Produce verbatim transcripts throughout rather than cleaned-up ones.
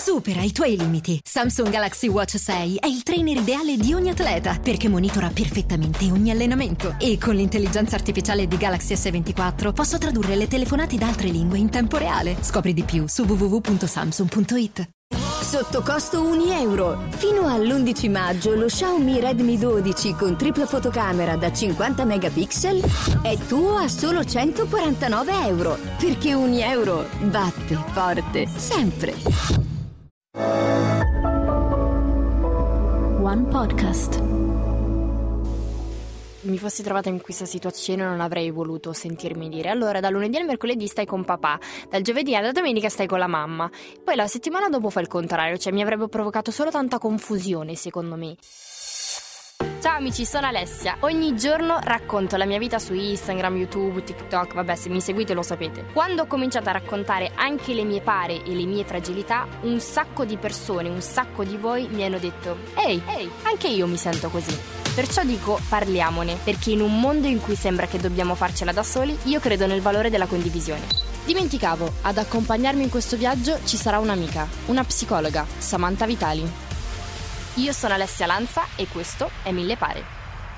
Supera i tuoi limiti. Samsung Galaxy Watch sei è il trainer ideale di ogni atleta perché monitora perfettamente ogni allenamento. E con l'intelligenza artificiale di Galaxy S ventiquattro posso tradurre le telefonate da altre lingue in tempo reale. Scopri di più su w w w punto samsung punto i t. Sotto costo un euro. Fino all'undici maggio lo Xiaomi Redmi dodici con tripla fotocamera da cinquanta megapixel è tuo a solo centoquarantanove euro. Perché un euro batte forte sempre. One Podcast. Mi fossi trovata in questa situazione non avrei voluto sentirmi dire: allora da lunedì al mercoledì stai con papà, dal giovedì alla domenica stai con la mamma, poi la settimana dopo fa il contrario. Cioè mi avrebbe provocato solo tanta confusione, secondo me. Ciao amici, sono Alessia. Ogni giorno racconto la mia vita su Instagram, YouTube, TikTok. Vabbè, se mi seguite lo sapete. Quando ho cominciato a raccontare anche le mie pare e le mie fragilità, un sacco di persone, un sacco di voi mi hanno detto: ehi, ehi, anche io mi sento così. Perciò dico, parliamone, perché in un mondo in cui sembra che dobbiamo farcela da soli, io credo nel valore della condivisione. Dimenticavo, ad accompagnarmi in questo viaggio ci sarà un'amica, una psicologa, Samantha Vitali. Io sono Alessia Lanza e questo è Mille Pare.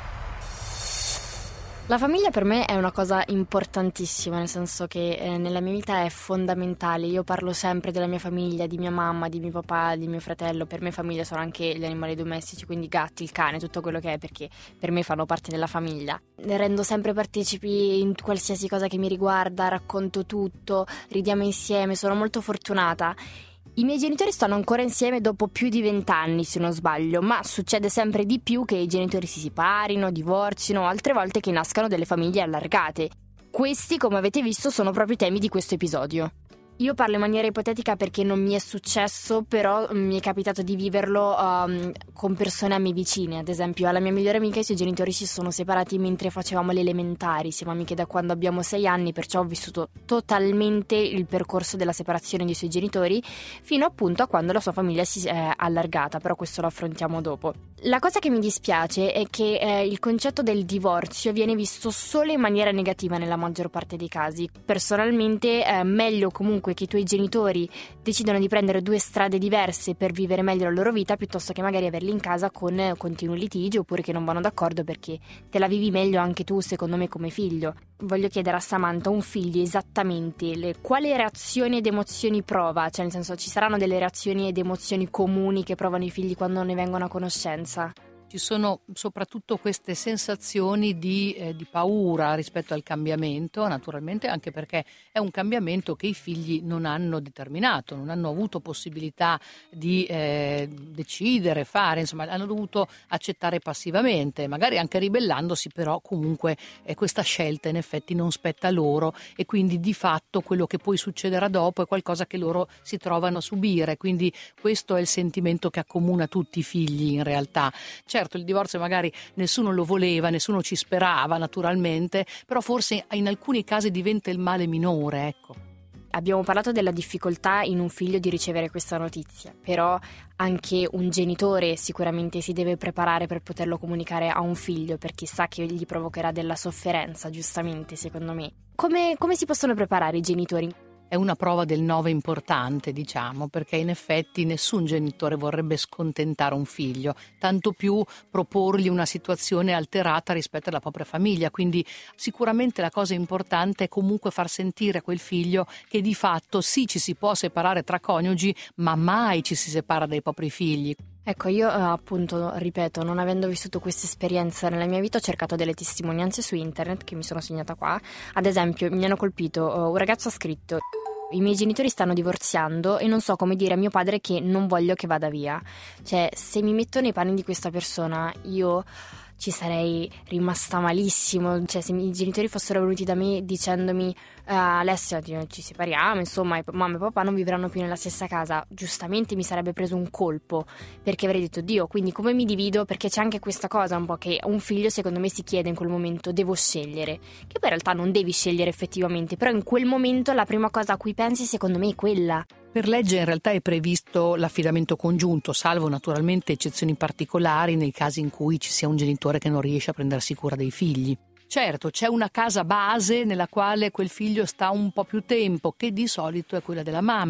La famiglia per me è una cosa importantissima, nel senso che eh, nella mia vita è fondamentale. Io parlo sempre della mia famiglia, di mia mamma, di mio papà, di mio fratello. Per me famiglia sono anche gli animali domestici, quindi i gatti, il cane, tutto quello che è, perché per me fanno parte della famiglia. Ne rendo sempre partecipi in qualsiasi cosa che mi riguarda, racconto tutto, ridiamo insieme, sono molto fortunata. I miei genitori stanno ancora insieme dopo più di vent'anni, se non sbaglio, ma succede sempre di più che i genitori si separino, divorzino, altre volte che nascano delle famiglie allargate. Questi, come avete visto, sono proprio i temi di questo episodio. Io parlo in maniera ipotetica perché non mi è successo, però mi è capitato di viverlo um, con persone a me vicine. Ad esempio, alla mia migliore amica i suoi genitori si sono separati mentre facevamo le elementari. Siamo amiche da quando abbiamo sei anni, perciò ho vissuto totalmente il percorso della separazione dei suoi genitori, fino appunto a quando la sua famiglia si è allargata, però questo lo affrontiamo dopo. La cosa che mi dispiace è che eh, il concetto del divorzio viene visto solo in maniera negativa nella maggior parte dei casi. Personalmente è meglio comunque che i tuoi genitori decidono di prendere due strade diverse per vivere meglio la loro vita, piuttosto che magari averli in casa con continui litigi oppure che non vanno d'accordo, perché te la vivi meglio anche tu, secondo me, come figlio. Voglio chiedere a Samantha, un figlio esattamente le, quale reazioni ed emozioni prova? Cioè, nel senso, ci saranno delle reazioni ed emozioni comuni che provano i figli quando ne vengono a conoscenza? Ci sono soprattutto queste sensazioni di, eh, di paura rispetto al cambiamento, naturalmente, anche perché è un cambiamento che i figli non hanno determinato, non hanno avuto possibilità di eh, decidere, fare, insomma, hanno dovuto accettare passivamente, magari anche ribellandosi, però comunque eh, questa scelta in effetti non spetta loro e quindi di fatto quello che poi succederà dopo è qualcosa che loro si trovano a subire, quindi questo è il sentimento che accomuna tutti i figli in realtà. Certo, il divorzio magari nessuno lo voleva, nessuno ci sperava naturalmente, però forse in alcuni casi diventa il male minore, ecco. Abbiamo parlato della difficoltà in un figlio di ricevere questa notizia, però anche un genitore sicuramente si deve preparare per poterlo comunicare a un figlio, perché sa che gli provocherà della sofferenza, giustamente, secondo me. Come, come si possono preparare i genitori? È una prova del nove importante, diciamo, perché in effetti nessun genitore vorrebbe scontentare un figlio, tanto più proporgli una situazione alterata rispetto alla propria famiglia. Quindi sicuramente la cosa importante è comunque far sentire a quel figlio che di fatto sì, ci si può separare tra coniugi, ma mai ci si separa dai propri figli. Ecco, io appunto, ripeto, non avendo vissuto questa esperienza nella mia vita, ho cercato delle testimonianze su internet che mi sono segnata qua. Ad esempio, mi hanno colpito, un ragazzo ha scritto: i miei genitori stanno divorziando e non so come dire a mio padre che non voglio che vada via. Cioè, se mi metto nei panni di questa persona, io ci sarei rimasta malissimo. Cioè, se i miei genitori fossero venuti da me dicendomi uh, Alessia, ci separiamo, insomma, mamma e papà non vivranno più nella stessa casa, giustamente mi sarebbe preso un colpo, perché avrei detto: Dio, quindi come mi divido? Perché c'è anche questa cosa un po' che un figlio secondo me si chiede in quel momento: devo scegliere, che poi in realtà non devi scegliere effettivamente, però in quel momento la prima cosa a cui pensi secondo me è quella. Per legge in realtà è previsto l'affidamento congiunto, salvo naturalmente eccezioni particolari nei casi in cui ci sia un genitore che non riesce a prendersi cura dei figli. Certo, c'è una casa base nella quale quel figlio sta un po' più tempo, che di solito è quella della mamma.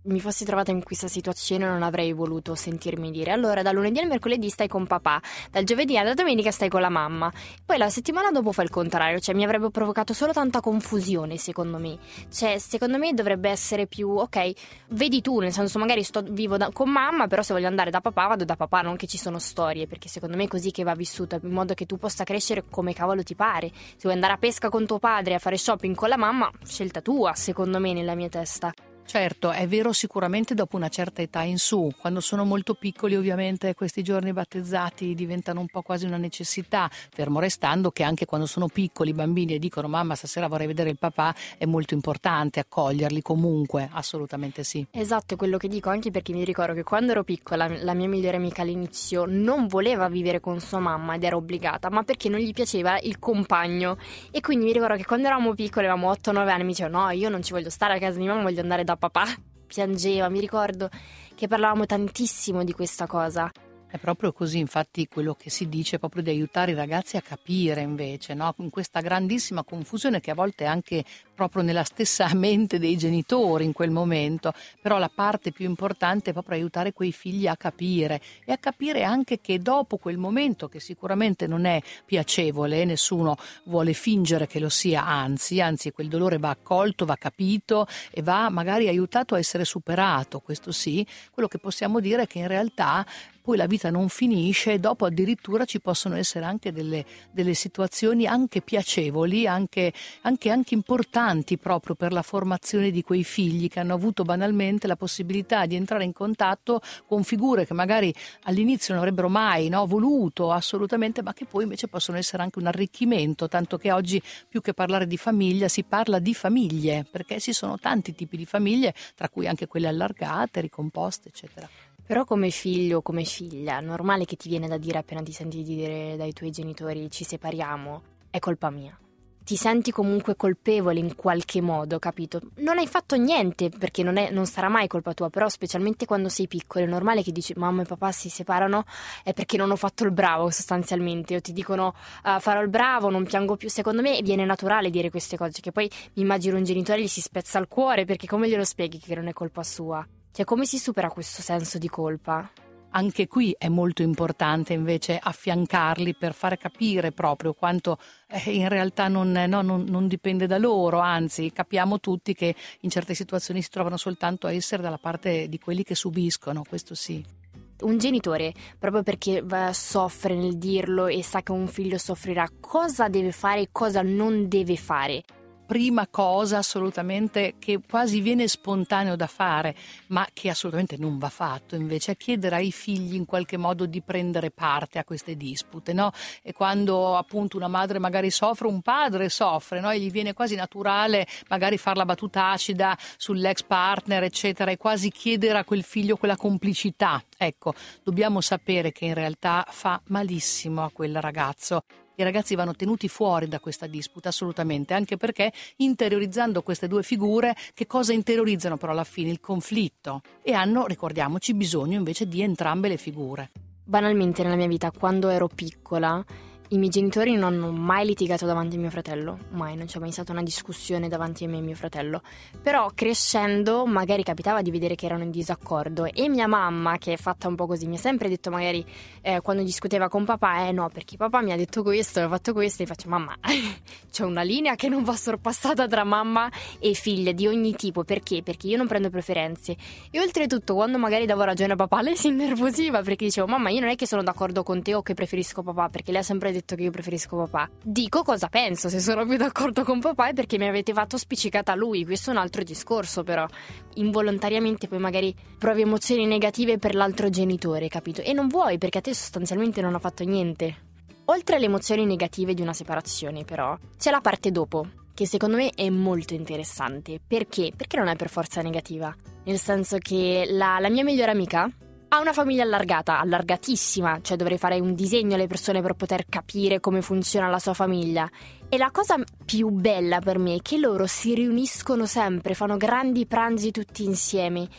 mi fossi trovata in questa situazione non avrei voluto sentirmi dire: allora dal lunedì al mercoledì stai con papà, dal giovedì alla domenica stai con la mamma, poi la settimana dopo fai il contrario. Cioè mi avrebbe provocato solo tanta confusione, secondo me. Cioè secondo me dovrebbe essere più ok, vedi tu, nel senso magari sto vivo da, con mamma, però se voglio andare da papà vado da papà, non che ci sono storie, perché secondo me è così che va vissuto, in modo che tu possa crescere come cavolo ti pare. Se vuoi andare a pesca con tuo padre, a fare shopping con la mamma, scelta tua, secondo me, nella mia testa. Certo, è vero sicuramente dopo una certa età in su. Quando sono molto piccoli ovviamente questi giorni battezzati diventano un po' quasi una necessità, fermo restando che anche quando sono piccoli i bambini e dicono mamma stasera vorrei vedere il papà, è molto importante accoglierli comunque, assolutamente sì. Esatto, è quello che dico, anche perché mi ricordo che quando ero piccola la mia migliore amica all'inizio non voleva vivere con sua mamma ed era obbligata, ma perché non gli piaceva il compagno. E quindi mi ricordo che quando eravamo piccoli, avevamo otto nove anni, mi diceva no, io non ci voglio stare a casa di mamma, voglio andare da papà. Piangeva, mi ricordo che parlavamo tantissimo di questa cosa. È proprio così, infatti quello che si dice è proprio di aiutare i ragazzi a capire invece, no? In questa grandissima confusione che a volte è anche proprio nella stessa mente dei genitori in quel momento, però la parte più importante è proprio aiutare quei figli a capire e a capire anche che dopo quel momento, che sicuramente non è piacevole, nessuno vuole fingere che lo sia, anzi, anzi quel dolore va accolto, va capito e va magari aiutato a essere superato, questo sì. Quello che possiamo dire è che in realtà poi la vita non finisce e dopo addirittura ci possono essere anche delle, delle situazioni anche piacevoli, anche, anche, anche importanti proprio per la formazione di quei figli che hanno avuto banalmente la possibilità di entrare in contatto con figure che magari all'inizio non avrebbero mai no, voluto assolutamente, ma che poi invece possono essere anche un arricchimento, tanto che oggi più che parlare di famiglia si parla di famiglie, perché ci sono tanti tipi di famiglie, tra cui anche quelle allargate, ricomposte, eccetera. Però come figlio o come figlia, è normale che ti viene da dire appena ti senti dire dai tuoi genitori ci separiamo, è colpa mia. Ti senti comunque colpevole in qualche modo, capito? Non hai fatto niente, perché non, è, non sarà mai colpa tua, però specialmente quando sei piccolo è normale che dici mamma e papà si separano, è perché non ho fatto il bravo sostanzialmente, o ti dicono uh, farò il bravo, non piango più. Secondo me viene naturale dire queste cose, che poi mi immagino un genitore gli si spezza il cuore, perché come glielo spieghi che non è colpa sua? Cioè, come si supera questo senso di colpa? Anche qui è molto importante invece affiancarli per fare capire proprio quanto eh, in realtà non, no, non, non dipende da loro, anzi capiamo tutti che in certe situazioni si trovano soltanto a essere dalla parte di quelli che subiscono, questo sì. Un genitore, proprio perché soffre nel dirlo e sa che un figlio soffrirà, cosa deve fare e cosa non deve fare? Prima cosa assolutamente che quasi viene spontaneo da fare, ma che assolutamente non va fatto, invece, è chiedere ai figli in qualche modo di prendere parte a queste dispute, no? E quando appunto una madre magari soffre, un padre soffre, no? E gli viene quasi naturale magari fare la battuta acida sull'ex partner, eccetera, e quasi chiedere a quel figlio quella complicità. Ecco, dobbiamo sapere che in realtà fa malissimo a quel ragazzo. I ragazzi vanno tenuti fuori da questa disputa assolutamente, anche perché interiorizzando queste due figure, che cosa interiorizzano però alla fine? Il conflitto, e hanno, ricordiamoci, bisogno invece di entrambe le figure. Banalmente nella mia vita, quando ero piccola, i miei genitori non hanno mai litigato davanti a mio fratello, mai, non c'è mai stata una discussione davanti a me e mio fratello. Però crescendo magari capitava di vedere che erano in disaccordo e mia mamma, che è fatta un po' così, mi ha sempre detto magari eh, quando discuteva con papà, eh no, perché papà mi ha detto questo, ha fatto questo, e faccio mamma, c'è una linea che non va sorpassata tra mamma e figlia di ogni tipo, perché? Perché io non prendo preferenze. E oltretutto quando magari davo ragione a papà, lei si innervosiva perché dicevo mamma, io non è che sono d'accordo con te o che preferisco papà, perché lei ha sempre detto che io preferisco papà. Dico cosa penso, se sono più d'accordo con papà è perché mi avete fatto spiccicata a lui, questo è un altro discorso, però involontariamente poi magari provi emozioni negative per l'altro genitore, capito? E non vuoi, perché a te sostanzialmente non ha fatto niente. Oltre alle emozioni negative di una separazione, però, c'è la parte dopo, che secondo me è molto interessante. Perché? Perché non è per forza negativa, nel senso che la, la mia migliore amica ha una famiglia allargata, allargatissima, cioè dovrei fare un disegno alle persone per poter capire come funziona la sua famiglia. E la cosa più bella per me è che loro si riuniscono sempre, fanno grandi pranzi tutti insieme.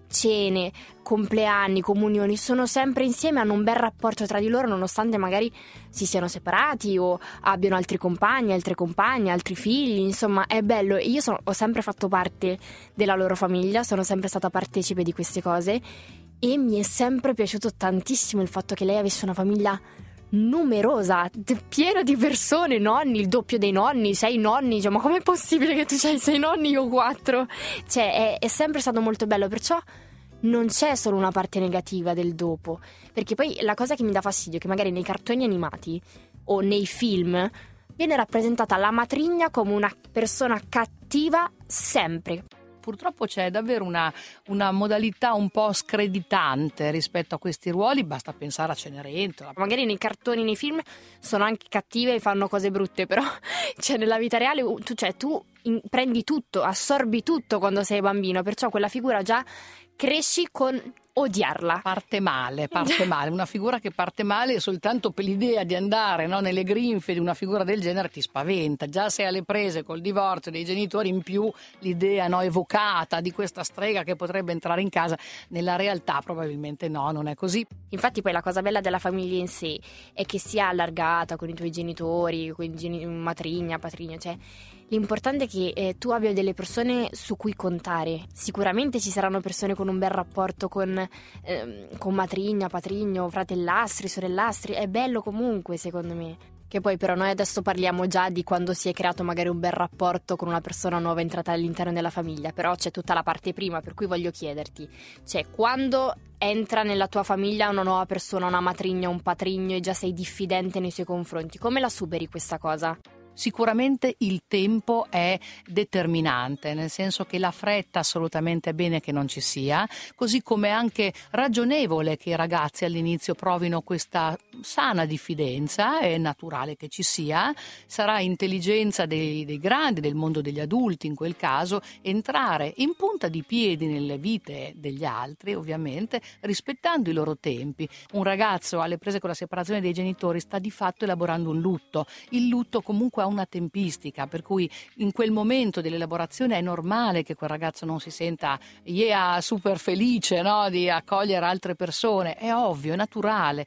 cene, compleanni, comunioni, sono sempre insieme, hanno un bel rapporto tra di loro nonostante magari si siano separati o abbiano altri compagni, altre compagne, altri figli, insomma è bello. Io sono, ho sempre fatto parte della loro famiglia, sono sempre stata partecipe di queste cose e mi è sempre piaciuto tantissimo il fatto che lei avesse una famiglia numerosa, piena di persone, nonni, il doppio dei nonni, sei nonni, cioè, ma com'è possibile che tu c'hai sei nonni, io quattro? Cioè è, è sempre stato molto bello, perciò non c'è solo una parte negativa del dopo, perché poi la cosa che mi dà fastidio è che magari nei cartoni animati o nei film viene rappresentata la matrigna come una persona cattiva sempre. Purtroppo c'è davvero una, una modalità un po' screditante rispetto a questi ruoli, basta pensare a Cenerentola. Magari nei cartoni, nei film sono anche cattive e fanno cose brutte, però cioè, nella vita reale tu, cioè, tu in, prendi tutto, assorbi tutto quando sei bambino, perciò quella figura già cresci con odiarla. Parte male, parte male, una figura che parte male soltanto per l'idea di andare, no, nelle grinfie di una figura del genere ti spaventa, già sei alle prese col divorzio dei genitori, in più l'idea, no, evocata di questa strega che potrebbe entrare in casa, nella realtà probabilmente no, non è così. Infatti poi la cosa bella della famiglia in sé è che sia allargata con i tuoi genitori, con i geni- matrigna, patrigna, cioè l'importante è che eh, tu abbia delle persone su cui contare. Sicuramente ci saranno persone con un bel rapporto con, eh, con matrigna, patrigno, fratellastri, sorellastri. È bello comunque, secondo me. Che poi però noi adesso parliamo già di quando si è creato magari un bel rapporto con una persona nuova entrata all'interno della famiglia. Però c'è tutta la parte prima, per cui voglio chiederti, cioè quando entra nella tua famiglia una nuova persona, una matrigna, un patrigno e già sei diffidente nei suoi confronti, come la superi questa cosa? Sicuramente il tempo è determinante, nel senso che la fretta assolutamente è bene che non ci sia, così come è anche ragionevole che i ragazzi all'inizio provino questa sana diffidenza, è naturale che ci sia, sarà intelligenza dei, dei grandi, del mondo degli adulti in quel caso, entrare in punta di piedi nelle vite degli altri, ovviamente rispettando i loro tempi. Un ragazzo alle prese con la separazione dei genitori sta di fatto elaborando un lutto, il lutto comunque ha una tempistica, per cui in quel momento dell'elaborazione è normale che quel ragazzo non si senta yeah, super felice, no, di accogliere altre persone, è ovvio, è naturale.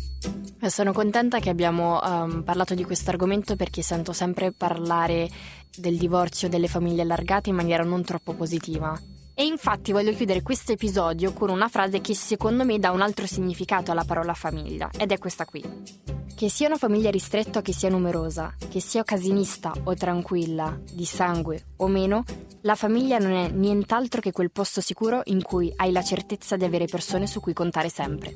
Sono contenta che abbiamo um, parlato di questo argomento, perché sento sempre parlare del divorzio, delle famiglie allargate in maniera non troppo positiva. E infatti voglio chiudere questo episodio con una frase che secondo me dà un altro significato alla parola famiglia, ed è questa qui. Che sia una famiglia ristretta o che sia numerosa, che sia occasionista o tranquilla, di sangue o meno, la famiglia non è nient'altro che quel posto sicuro in cui hai la certezza di avere persone su cui contare sempre.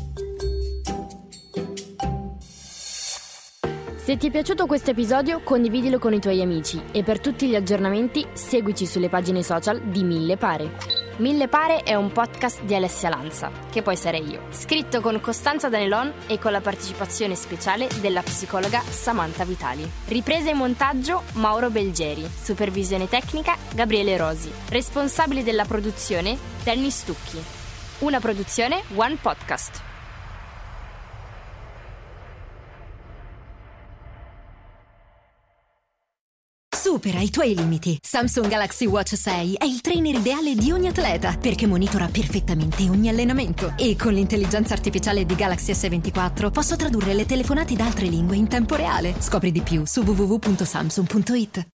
Se ti è piaciuto questo episodio, condividilo con i tuoi amici e per tutti gli aggiornamenti seguici sulle pagine social di Mille Pare. Mille Pare è un podcast di Alessia Lanza, che poi sarei io, scritto con Costanza Danelon e con la partecipazione speciale della psicologa Samantha Vitali. Ripresa e montaggio Mauro Belgeri, supervisione tecnica Gabriele Rosi, responsabili della produzione Danny Stucchi. Una produzione One Podcast. Supera i tuoi limiti. Samsung Galaxy Watch sei è il trainer ideale di ogni atleta perché monitora perfettamente ogni allenamento. E con l'intelligenza artificiale di Galaxy S ventiquattro posso tradurre le telefonate da altre lingue in tempo reale. Scopri di più su w w w punto samsung punto it.